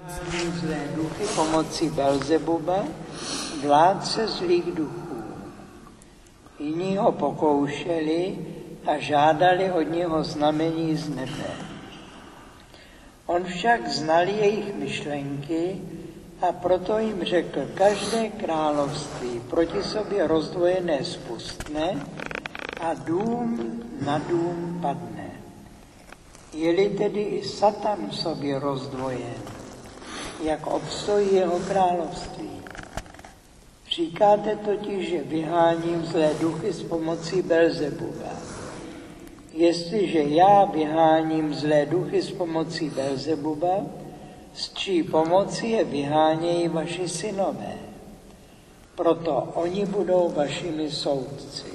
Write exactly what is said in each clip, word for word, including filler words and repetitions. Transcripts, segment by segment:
Zlé duchy pomocí Belzebuba, vládce zlých duchů. Jiní ho pokoušeli a žádali od něho znamení z nebe. On však znal jejich myšlenky a proto jim řekl, každé království proti sobě rozdvojené spustne a dům na dům padne. Je-li tedy i Satan v sobě rozdvojen, jak obstojí jeho království. Říkáte totiž, že vyháním zlé duchy s pomocí Belzebuba. Jestliže já vyháním zlé duchy s pomocí Belzebuba, s čí pomocí je vyhánějí vaši synové. Proto oni budou vašimi soudci.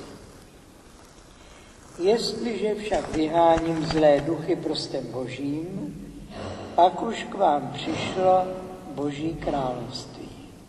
Jestliže však vyháním zlé duchy prostem Božím, pak už k vám přišlo Boží království.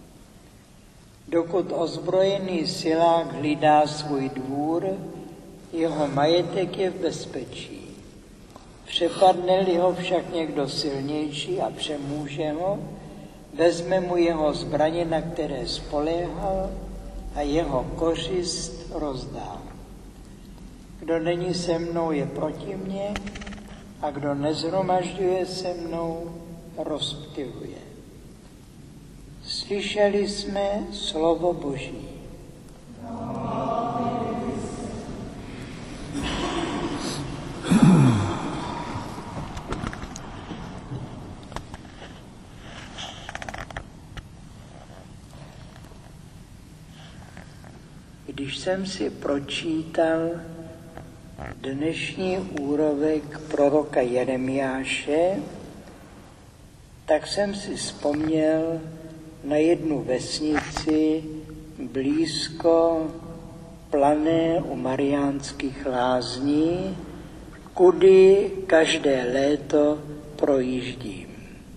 Dokud ozbrojený silák hlídá svůj dvůr, jeho majetek je v bezpečí. Přepadne-li ho však někdo silnější a přemůže ho, vezme mu jeho zbraně, na které spoléhal, a jeho kořist rozdá. Kdo není se mnou, je proti mně, a kdo nezhromažďuje se mnou, rozptyluje. Slyšeli jsme slovo Boží. Když jsem si pročítal dnešní úryvek proroka Jeremiáše, tak jsem si vzpomněl na jednu vesnici blízko Plané u Mariánských lázní, kudy každé léto projíždím.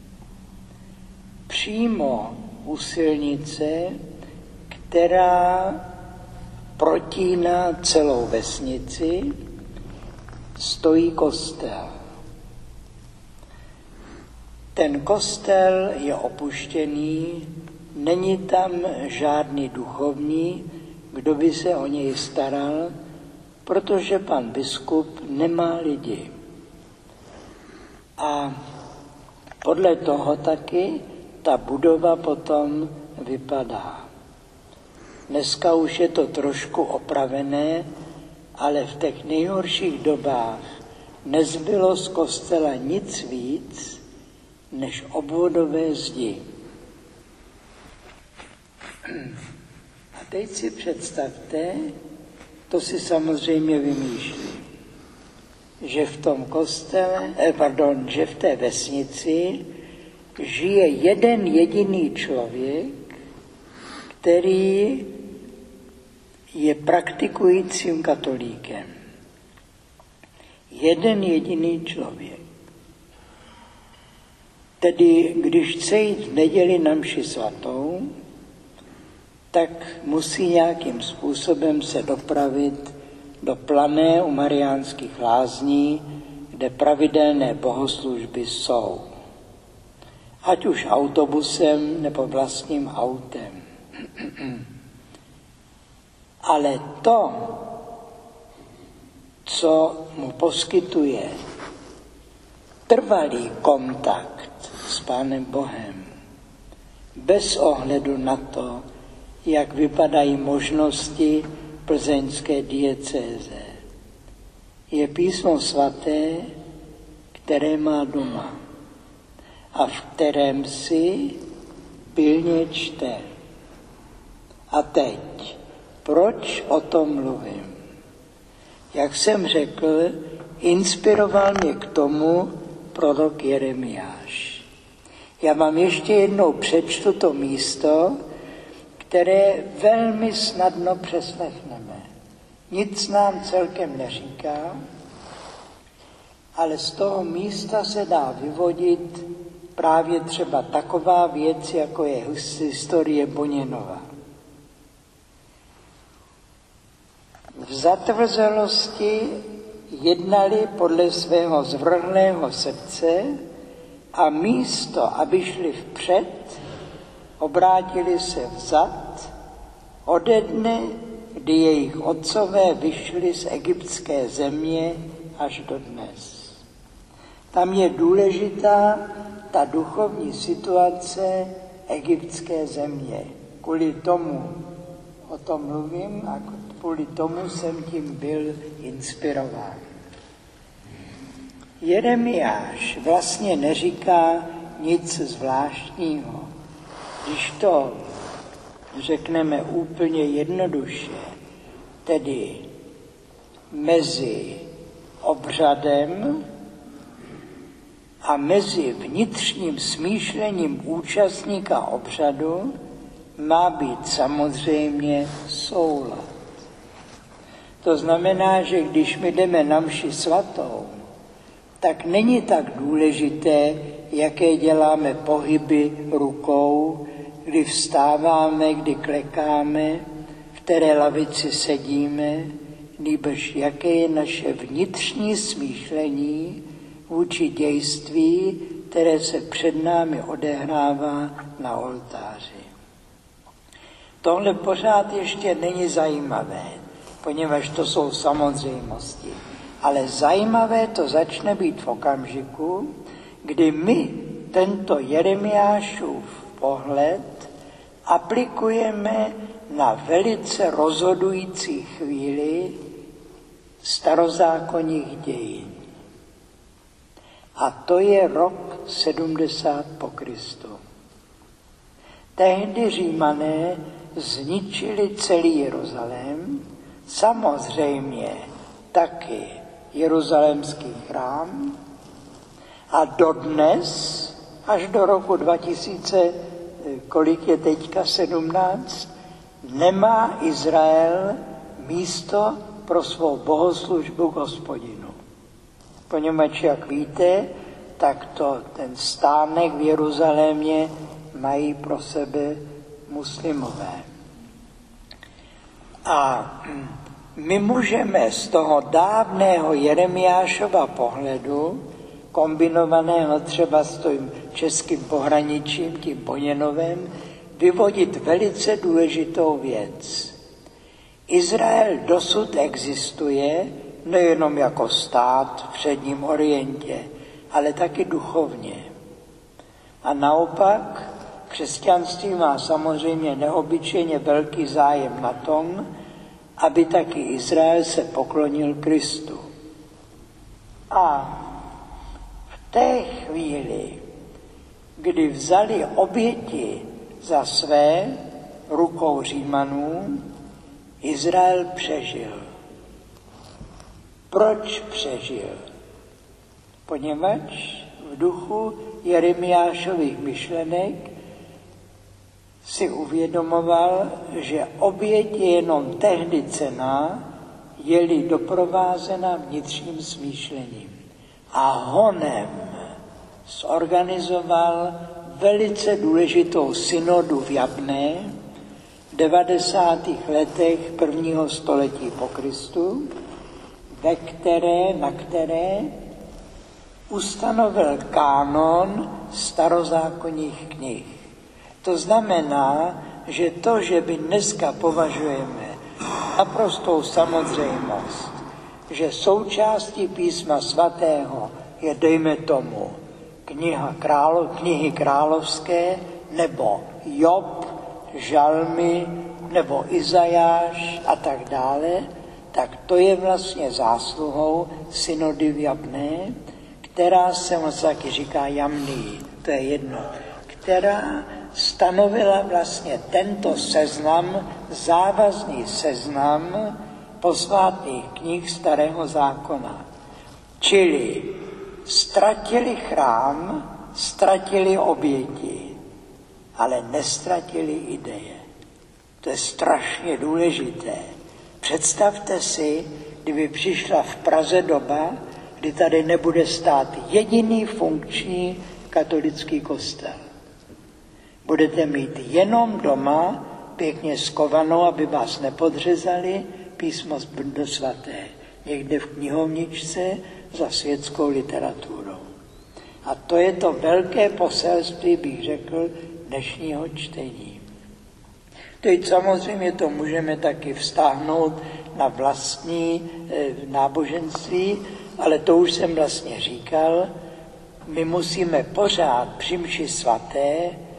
Přímo u silnice, která protíná celou vesnici, stojí kostel. Ten kostel je opuštěný, není tam žádný duchovní, kdo by se o něj staral, protože pan biskup nemá lidi. A podle toho taky ta budova potom vypadá. Dneska už je to trošku opravené, ale v těch nejhorších dobách nezbylo z kostela nic víc, než obvodové zdi. A teď si představte, to si samozřejmě vymýšlím, že v tom kostele, eh, pardon, že v té vesnici žije jeden jediný člověk, který je praktikujícím katolíkem. Jeden jediný člověk. Tedy, když chce jít v neděli na mši svatou, tak musí nějakým způsobem se dopravit do Plané u Mariánských lázní, kde pravidelné bohoslužby jsou. Ať už autobusem nebo vlastním autem. Ale to, co mu poskytuje trvalý kontakt s Pánem Bohem, bez ohledu na to, jak vypadají možnosti plzeňské diecéze, je písmo svaté, které má doma a v kterém si pilně čte. A teď, proč o tom mluvím? Jak jsem řekl, inspiroval mě k tomu prorok Jeremiáš. Já vám ještě jednou přečtu to místo, které velmi snadno přeslechneme. Nic nám celkem neříká, ale z toho místa se dá vyvodit právě třeba taková věc, jako je historie Boněnova. V zatvrzelosti jednali podle svého zvrhlého srdce a místo, aby šli vpřed, obrátili se vzad ode dne, kdy jejich otcové vyšli z egyptské země až do dnes. Tam je důležitá ta duchovní situace egyptské země. Kvůli tomu o tom mluvím a kvůli tomu jsem tím byl inspirován. Jeremiáš vlastně neříká nic zvláštního. Když to řekneme úplně jednoduše, tedy mezi obřadem a mezi vnitřním smýšlením účastníka obřadu má být samozřejmě soulad. To znamená, že když my jdeme na mši svatou, tak není tak důležité, jaké děláme pohyby rukou, kdy vstáváme, kdy klekáme, v které lavici sedíme, nýbrž jaké je naše vnitřní smýšlení vůči dějství, které se před námi odehrává na oltáři. Tohle pořád ještě není zajímavé, poněvadž to jsou samozřejmosti. Ale zajímavé to začne být v okamžiku, kdy my tento Jeremiášův pohled aplikujeme na velice rozhodující chvíli starozákonních dějin. A to je rok sedmdesát po Kristu. Tehdy Římané zničili celý Jeruzalém, samozřejmě taky jeruzalémský chrám, a dodnes, až do roku dva tisíce, kolik je teďka, sedmnáct, nemá Izrael místo pro svou bohoslužbu k Hospodinu. Poněvadž, jak víte, tak to, ten stánek v Jeruzalémě mají pro sebe muslimové. A my můžeme z toho dávného Jeremiášova pohledu, kombinovaného třeba s tím českým pohraničím, tím Boněnovem, vyvodit velice důležitou věc. Izrael dosud existuje nejenom jako stát v předním orientě, ale taky duchovně. A naopak křesťanství má samozřejmě neobyčejně velký zájem na tom, aby taky Izrael se poklonil Kristu. A v té chvíli, kdy vzali oběti za své rukou Římanů, Izrael přežil. Proč přežil? Poněvadž v duchu Jeremiášových myšlenek si uvědomoval, že oběť je jenom tehdy cenná, je-li doprovázena vnitřním smýšlením. A honem zorganizoval velice důležitou synodu v Jabné v devadesátých letech prvního století po Kristu, ve které, na které ustanovil kánon starozákonních knih. To znamená, že to, že my dneska považujeme naprostou samozřejmost, že součástí písma svatého je, dejme tomu, kniha králo, knihy královské, nebo Job, Žalmy, nebo Izajáš a tak dále, tak to je vlastně zásluhou synody v Jabné, která se moc taky říká Jamný, to je jedno, která stanovila vlastně tento seznam, závazný seznam posvátných knih Starého zákona. Čili ztratili chrám, ztratili oběti, ale nestratili ideje. To je strašně důležité. Představte si, kdyby přišla v Praze doba, kdy tady nebude stát jediný funkční katolický kostel. Budete mít jenom doma, pěkně skovanou, aby vás nepodřezali, písmo svaté, někde v knihovničce za světskou literaturou. A to je to velké poselství, bych řekl, dnešního čtení. Teď samozřejmě to můžeme taky vztáhnout na vlastní e, náboženství, ale to už jsem vlastně říkal. My musíme pořád při mši svaté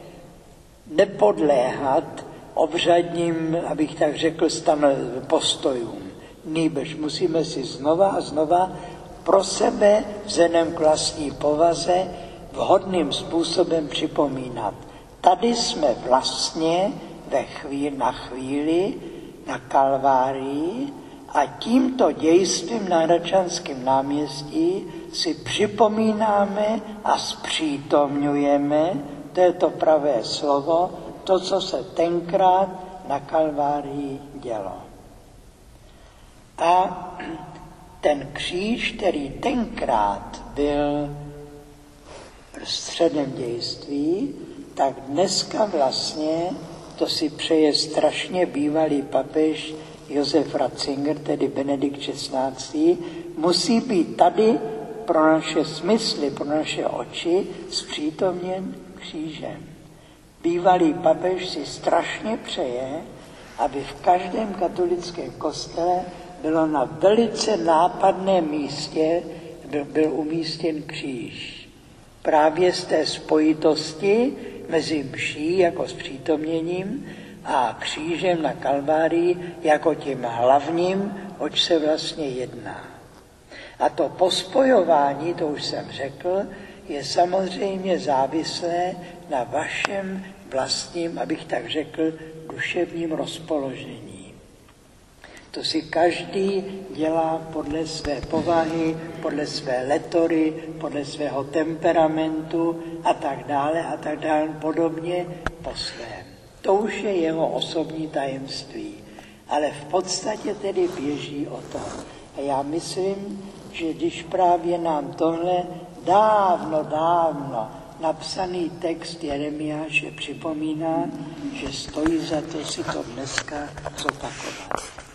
nepodléhat obřadním, abych tak řekl, stan postojům. Nýbrž musíme si znova a znova pro sebe vzhledem k vlastní povaze vhodným způsobem připomínat. Tady jsme vlastně ve chvíli, na chvíli na Kalvárii a tímto dějstvím na Hradčanském náměstí si připomínáme a zpřítomňujeme, to je to pravé slovo, to, co se tenkrát na Kalvárii dělo. A ten kříž, který tenkrát byl středem dějství, tak dneska vlastně, to si přeje strašně bývalý papež Josef Ratzinger, tedy Benedikt šestnáctý, musí být tady pro naše smysly, pro naše oči zpřítomněn křížem. Bývalý papež si strašně přeje, aby v každém katolickém kostele bylo na velice nápadném místě, byl, byl umístěn kříž. Právě z té spojitosti mezi mší jako zpřítomněním a křížem na Kalvárii jako tím hlavním, oč se vlastně jedná. A to pospojování, to už jsem řekl, je samozřejmě závislé na vašem vlastním, abych tak řekl, duševním rozpoložení. To si každý dělá podle své povahy, podle své letory, podle svého temperamentu a tak dále a tak dále, podobně po svém. To už je jeho osobní tajemství, ale v podstatě tedy běží o to. A já myslím, že když právě nám tohle dávno, dávno napsaný text Jeremiáše připomíná, že stojí za to si to dneska zopakovat.